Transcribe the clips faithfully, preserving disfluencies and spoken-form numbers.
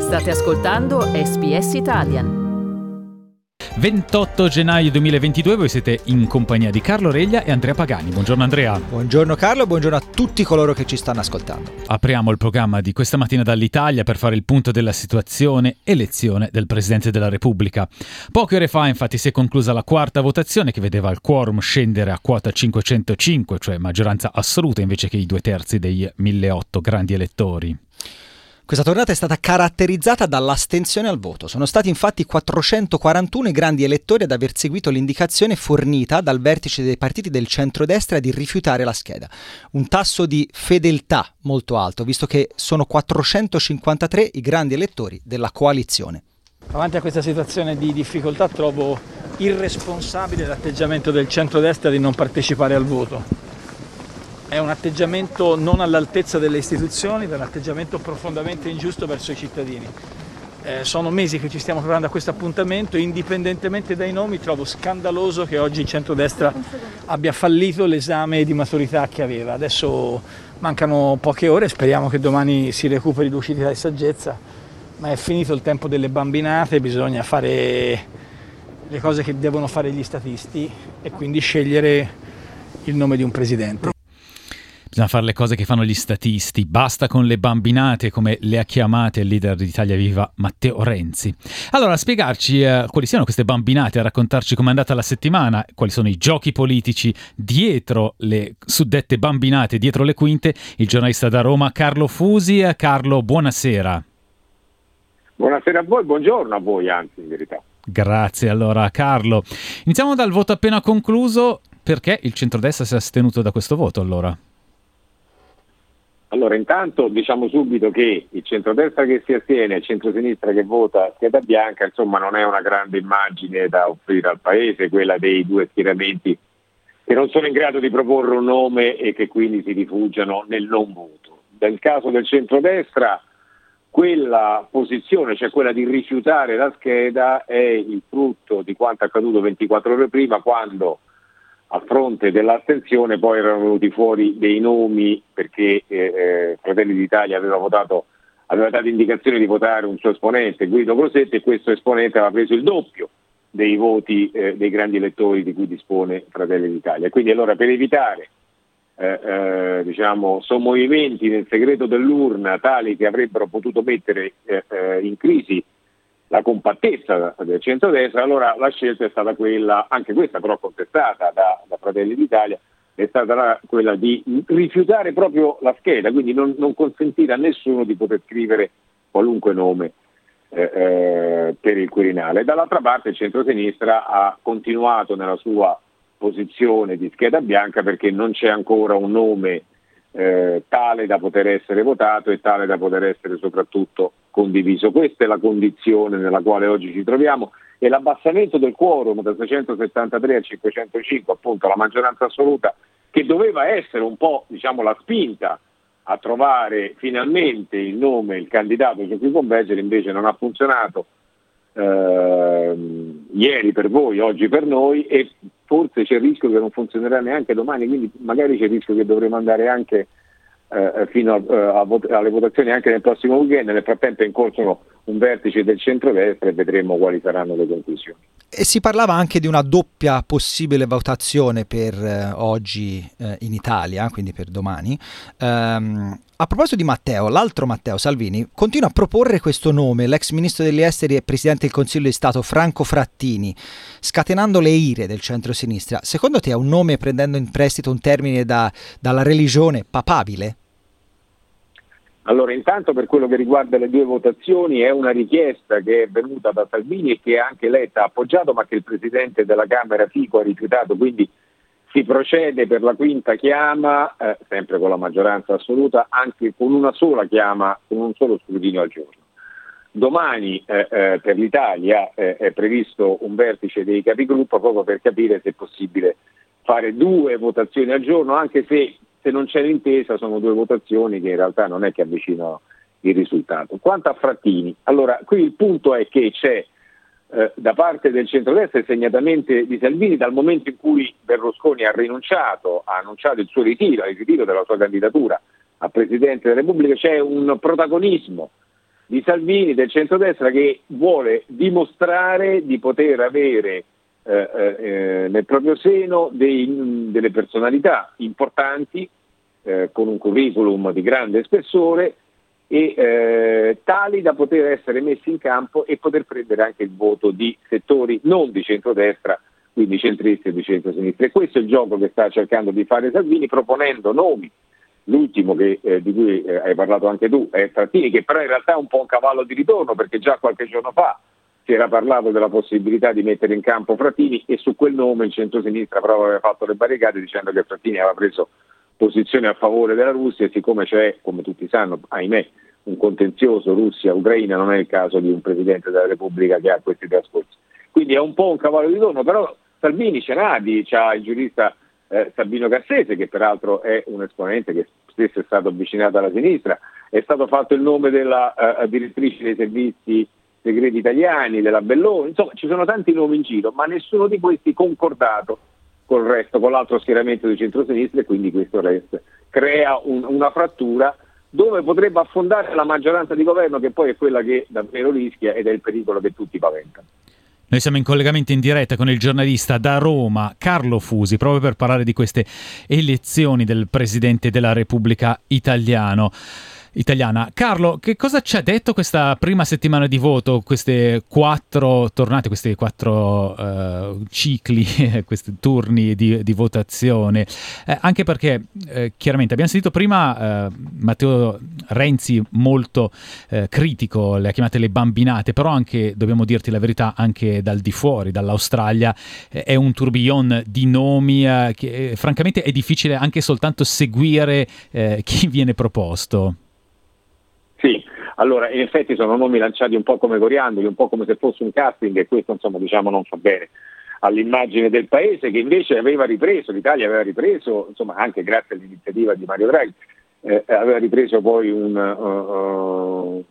State ascoltando S B S Italian. ventotto gennaio duemilaventidue, voi siete in compagnia di Carlo Reglia e Andrea Pagani. Buongiorno Andrea. Buongiorno Carlo, buongiorno a tutti coloro che ci stanno ascoltando. Apriamo il programma di questa mattina dall'Italia per fare il punto della situazione elezione del Presidente della Repubblica. Poche ore fa infatti si è conclusa la quarta votazione che vedeva il quorum scendere a quota cinquecentocinque, cioè maggioranza assoluta invece che i due terzi dei milleottocento grandi elettori. Questa tornata è stata caratterizzata dall'astensione al voto. Sono stati infatti quattrocentoquarantuno i grandi elettori ad aver seguito l'indicazione fornita dal vertice dei partiti del centrodestra di rifiutare la scheda. Un tasso di fedeltà molto alto, visto che sono quattrocentocinquantatré i grandi elettori della coalizione. Davanti a questa situazione di difficoltà trovo irresponsabile l'atteggiamento del centrodestra di non partecipare al voto. È un atteggiamento non all'altezza delle istituzioni, è un atteggiamento profondamente ingiusto verso i cittadini. Eh, sono mesi che ci stiamo preparando a questo appuntamento, indipendentemente dai nomi trovo scandaloso che oggi il centrodestra abbia fallito l'esame di maturità che aveva. Adesso mancano poche ore, speriamo che domani si recuperi lucidità e saggezza, ma è finito il tempo delle bambinate, bisogna fare le cose che devono fare gli statisti e quindi scegliere il nome di un presidente. Bisogna fare le cose che fanno gli statisti, basta con le bambinate come le ha chiamate il leader di Italia Viva Matteo Renzi. Allora, a spiegarci eh, quali siano queste bambinate, a raccontarci com'è andata la settimana, quali sono i giochi politici dietro le suddette bambinate, dietro le quinte, il giornalista da Roma Carlo Fusi. Carlo, buonasera. Buonasera a voi, buongiorno a voi anzi in verità. Grazie allora Carlo. Iniziamo dal voto appena concluso. Perché il centrodestra si è astenuto da questo voto allora? Allora, intanto diciamo subito che il centrodestra che si astiene e il centrosinistra che vota scheda bianca, insomma, non è una grande immagine da offrire al Paese, quella dei due schieramenti che non sono in grado di proporre un nome e che quindi si rifugiano nel non voto. Nel caso del centrodestra, quella posizione, cioè quella di rifiutare la scheda, è il frutto di quanto accaduto ventiquattro ore prima, quando a fronte dell'astensione poi erano venuti fuori dei nomi perché eh, eh, Fratelli d'Italia aveva votato, aveva dato indicazione di votare un suo esponente, Guido Crosetti, e questo esponente aveva preso il doppio dei voti eh, dei grandi elettori di cui dispone Fratelli d'Italia. Quindi allora, per evitare eh, eh, diciamo sommovimenti nel segreto dell'urna tali che avrebbero potuto mettere eh, eh, in crisi la compattezza del centrodestra, allora la scelta è stata quella, anche questa però contestata da, da Fratelli d'Italia, è stata la, quella di rifiutare proprio la scheda, quindi non, non consentire a nessuno di poter scrivere qualunque nome eh, eh, per il Quirinale. Dall'altra parte il centrosinistra ha continuato nella sua posizione di scheda bianca perché non c'è ancora un nome eh, tale da poter essere votato e tale da poter essere soprattutto condiviso. Questa è la condizione nella quale oggi ci troviamo, e l'abbassamento del quorum da seicentosettantatré a cinquecentocinque, appunto la maggioranza assoluta, che doveva essere un po', diciamo, la spinta a trovare finalmente il nome, il candidato su cui convergere, invece non ha funzionato eh, ieri per voi, oggi per noi, e forse c'è il rischio che non funzionerà neanche domani, quindi magari c'è il rischio che dovremo andare anche Eh, fino a, a, a vot- alle votazioni anche nel prossimo weekend. Nel frattempo è in corso un vertice del centrodestra e vedremo quali saranno le conclusioni. E si parlava anche di una doppia possibile votazione per eh, oggi eh, in Italia, quindi per domani. Um, a proposito di Matteo, l'altro Matteo Salvini continua a proporre questo nome, l'ex ministro degli esteri e presidente del Consiglio di Stato Franco Frattini, scatenando le ire del centro-sinistra. Secondo te è un nome, prendendo in prestito un termine da, dalla religione, papabile? Allora, intanto per quello che riguarda le due votazioni è una richiesta che è venuta da Salvini e che anche Letta ha appoggiato, ma che il Presidente della Camera Fico ha rifiutato, quindi si procede per la quinta chiama, eh, sempre con la maggioranza assoluta, anche con una sola chiama, con un solo scrutinio al giorno. Domani eh, eh, per l'Italia eh, è previsto un vertice dei capigruppo proprio per capire se è possibile fare due votazioni al giorno, anche se se non c'è l'intesa sono due votazioni che in realtà non è che avvicinano il risultato. Quanto a Frattini, allora qui il punto è che c'è eh, da parte del centrodestra e segnatamente di Salvini, dal momento in cui Berlusconi ha rinunciato, ha annunciato il suo ritiro, il ritiro della sua candidatura a Presidente della Repubblica, c'è un protagonismo di Salvini, del centrodestra, che vuole dimostrare di poter avere eh, eh, nel proprio seno dei, delle personalità importanti eh, con un curriculum di grande spessore e eh, tali da poter essere messi in campo e poter prendere anche il voto di settori non di centrodestra, quindi centristi e di centrosinistra. E questo è il gioco che sta cercando di fare Salvini, proponendo nomi. L'ultimo che, eh, di cui eh, hai parlato anche tu è Frattini, che però in realtà è un po' un cavallo di ritorno, perché già qualche giorno fa si era parlato della possibilità di mettere in campo Frattini e su quel nome il centrosinistra proprio aveva fatto le barricate dicendo che Frattini aveva preso posizione a favore della Russia, e siccome c'è, come tutti sanno, ahimè, un contenzioso Russia-Ucraina, non è il caso di un Presidente della Repubblica che ha questi trascorsi. Quindi è un po' un cavallo di ritorno, però Salvini ce n'ha, c'ha il giurista eh, Sabino Cassese, che peraltro è un esponente che spesso è stato avvicinato alla sinistra, è stato fatto il nome della uh, direttrice dei servizi segreti italiani, della Belloni, insomma ci sono tanti nomi in giro, ma nessuno di questi concordato col resto, con l'altro schieramento di centrosinistra, e quindi questo resto crea un, una frattura dove potrebbe affondare la maggioranza di governo, che poi è quella che davvero rischia ed è il pericolo che tutti paventano. Noi siamo in collegamento in diretta con il giornalista da Roma, Carlo Fusi, proprio per parlare di queste elezioni del Presidente della Repubblica italiano. Italiana. Carlo, che cosa ci ha detto questa prima settimana di voto, queste quattro tornate, questi quattro uh, cicli, questi turni di, di votazione? Eh, anche perché eh, chiaramente abbiamo sentito prima eh, Matteo Renzi molto eh, critico, le ha chiamate le bambinate, però anche, dobbiamo dirti la verità, anche dal di fuori, dall'Australia, eh, è un tourbillon di nomi eh, che eh, francamente è difficile anche soltanto seguire eh, chi viene proposto. Sì, allora in effetti sono nomi lanciati un po' come coriandoli, un po' come se fosse un casting, e questo insomma diciamo non fa bene all'immagine del paese, che invece aveva ripreso, l'Italia aveva ripreso, insomma anche grazie all'iniziativa di Mario Draghi, eh, aveva ripreso poi un, uh,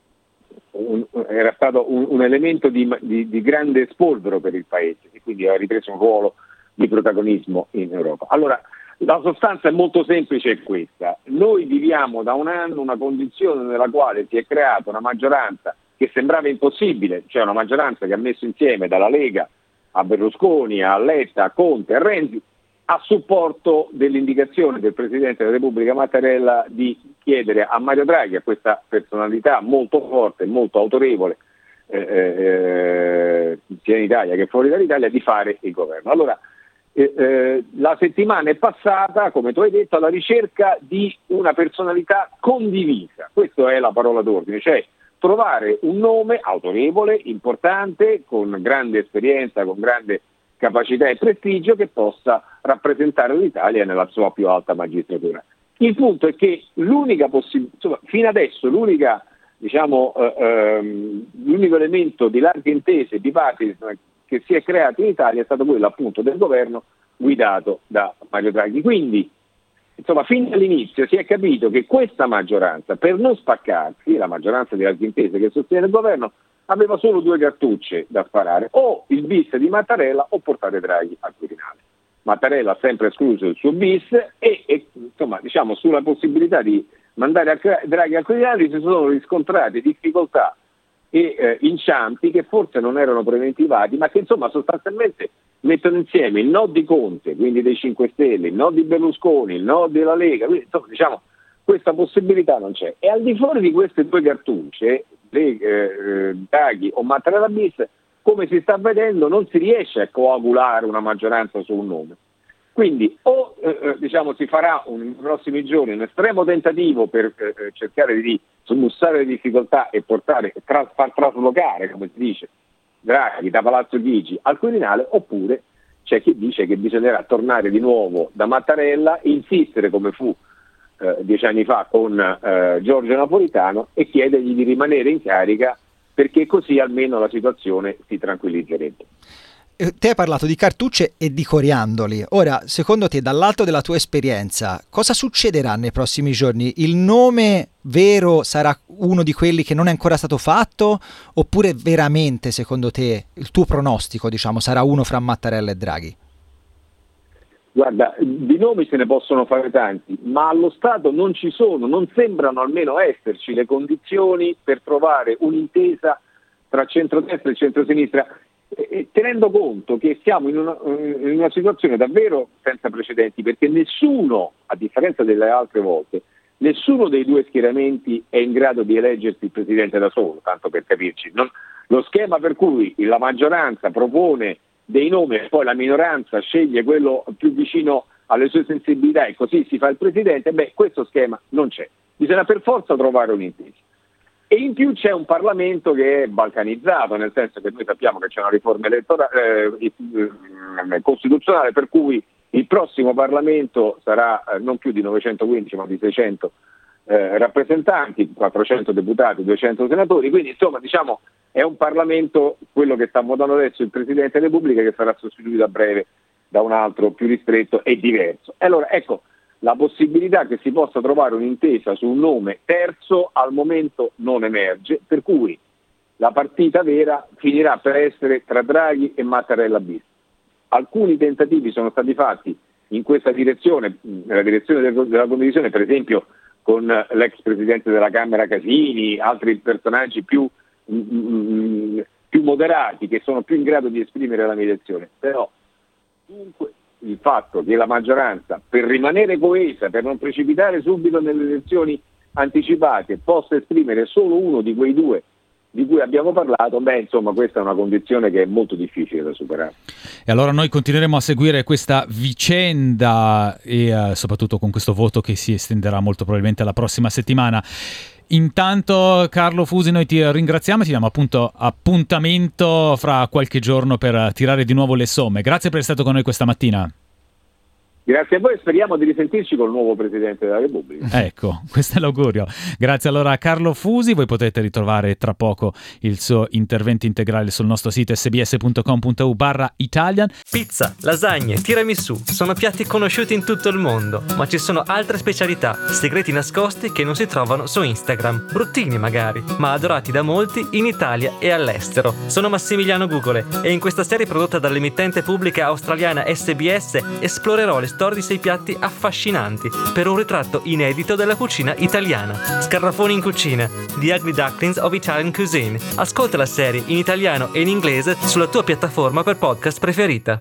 un era stato un, un elemento di, di, di grande spolvero per il paese, e quindi aveva ripreso un ruolo di protagonismo in Europa. Allora, la sostanza è molto semplice, è questa: noi viviamo da un anno una condizione nella quale si è creata una maggioranza che sembrava impossibile, cioè una maggioranza che ha messo insieme dalla Lega a Berlusconi, a Letta, a Conte, a Renzi, a supporto dell'indicazione del Presidente della Repubblica Mattarella di chiedere a Mario Draghi, a questa personalità molto forte, molto autorevole, eh, eh, sia in Italia che fuori dall'Italia, di fare il governo. Allora, Eh, eh, la settimana è passata, come tu hai detto, alla ricerca di una personalità condivisa. Questa è la parola d'ordine, cioè trovare un nome autorevole, importante, con grande esperienza, con grande capacità e prestigio, che possa rappresentare l'Italia nella sua più alta magistratura. Il punto è che l'unica possibilità, insomma, fino adesso l'unica, diciamo, eh, ehm, l'unico elemento di larghe intese, bipartisan, che si è creato in Italia è stato quello appunto del governo guidato da Mario Draghi. Quindi, insomma, fin dall'inizio si è capito che questa maggioranza, per non spaccarsi, la maggioranza di larghe intese che sostiene il governo, aveva solo due cartucce da sparare: o il bis di Mattarella o portare Draghi al Quirinale. Mattarella ha sempre escluso il suo bis e, e insomma, diciamo, sulla possibilità di mandare a Draghi al Quirinale si sono riscontrate difficoltà e eh, inciampi che forse non erano preventivati, ma che insomma sostanzialmente mettono insieme il no di Conte, quindi dei cinque Stelle, il no di Berlusconi, il no della Lega, quindi insomma, diciamo, questa possibilità non c'è. E al di fuori di queste due cartucce, le, eh, Draghi o Mattarella bis, come si sta vedendo non si riesce a coagulare una maggioranza su un nome. Quindi o eh, diciamo si farà un, nei prossimi giorni un estremo tentativo per eh, cercare di smussare le difficoltà e portare, tra, far traslocare, come si dice, Draghi da Palazzo Chigi al Quirinale, oppure c'è chi dice che bisognerà tornare di nuovo da Mattarella, insistere come fu eh, dieci anni fa con eh, Giorgio Napolitano e chiedergli di rimanere in carica, perché così almeno la situazione si tranquillizzerebbe. Te hai parlato di cartucce e di coriandoli. Ora, secondo te, dall'alto della tua esperienza, cosa succederà nei prossimi giorni? Il nome vero sarà uno di quelli che non è ancora stato fatto, oppure veramente, secondo te, il tuo pronostico, diciamo, sarà uno fra Mattarella e Draghi? Guarda, di nomi se ne possono fare tanti, ma allo Stato non ci sono, non sembrano almeno esserci le condizioni per trovare un'intesa tra centrodestra e centrosinistra, eh, tenendo conto che siamo in una, in una situazione davvero senza precedenti, perché nessuno, a differenza delle altre volte, nessuno dei due schieramenti è in grado di eleggersi il presidente da solo, tanto per capirci. Non, lo schema per cui la maggioranza propone dei nomi e poi la minoranza sceglie quello più vicino alle sue sensibilità e così si fa il presidente, beh, questo schema non c'è. Bisogna per forza trovare un'intesa. E in più c'è un Parlamento che è balcanizzato, nel senso che noi sappiamo che c'è una riforma elettorale, eh, eh, costituzionale, per cui il prossimo Parlamento sarà eh, non più di novecentoquindici ma di seicento eh, rappresentanti, quattrocento deputati, duecento senatori, quindi insomma diciamo è un Parlamento, quello che sta votando adesso il Presidente della Repubblica, che sarà sostituito a breve da un altro più ristretto e diverso. E allora ecco, la possibilità che si possa trovare un'intesa su un nome terzo al momento non emerge, per cui la partita vera finirà per essere tra Draghi e Mattarella bis. Alcuni tentativi sono stati fatti in questa direzione, nella direzione del, della condivisione, per esempio con l'ex Presidente della Camera Casini, altri personaggi più più moderati che sono più in grado di esprimere la mediazione, però dunque il fatto che la maggioranza, per rimanere coesa, per non precipitare subito nelle elezioni anticipate, possa esprimere solo uno di quei due di cui abbiamo parlato, beh insomma questa è una condizione che è molto difficile da superare. E allora noi continueremo a seguire questa vicenda e uh, soprattutto con questo voto che si estenderà molto probabilmente la prossima settimana. Intanto Carlo Fusi, noi ti ringraziamo e ti diamo appunto appuntamento fra qualche giorno per tirare di nuovo le somme. Grazie per essere stato con noi questa mattina. Grazie a voi e speriamo di risentirci col nuovo Presidente della Repubblica. Ecco, questo è l'augurio. Grazie allora a Carlo Fusi, voi potete ritrovare tra poco il suo intervento integrale sul nostro sito sbs punto com punto u barra Italian. Pizza, lasagne, tiramisù sono piatti conosciuti in tutto il mondo, ma ci sono altre specialità, segreti nascosti che non si trovano su Instagram, bruttini magari, ma adorati da molti in Italia e all'estero. Sono Massimiliano Gugole e in questa serie prodotta dall'emittente pubblica australiana S B S esplorerò le storie di sei piatti affascinanti per un ritratto inedito della cucina italiana. Scarafoni in cucina, The Ugly Ducklings of Italian Cuisine. Ascolta la serie in italiano e in inglese sulla tua piattaforma per podcast preferita.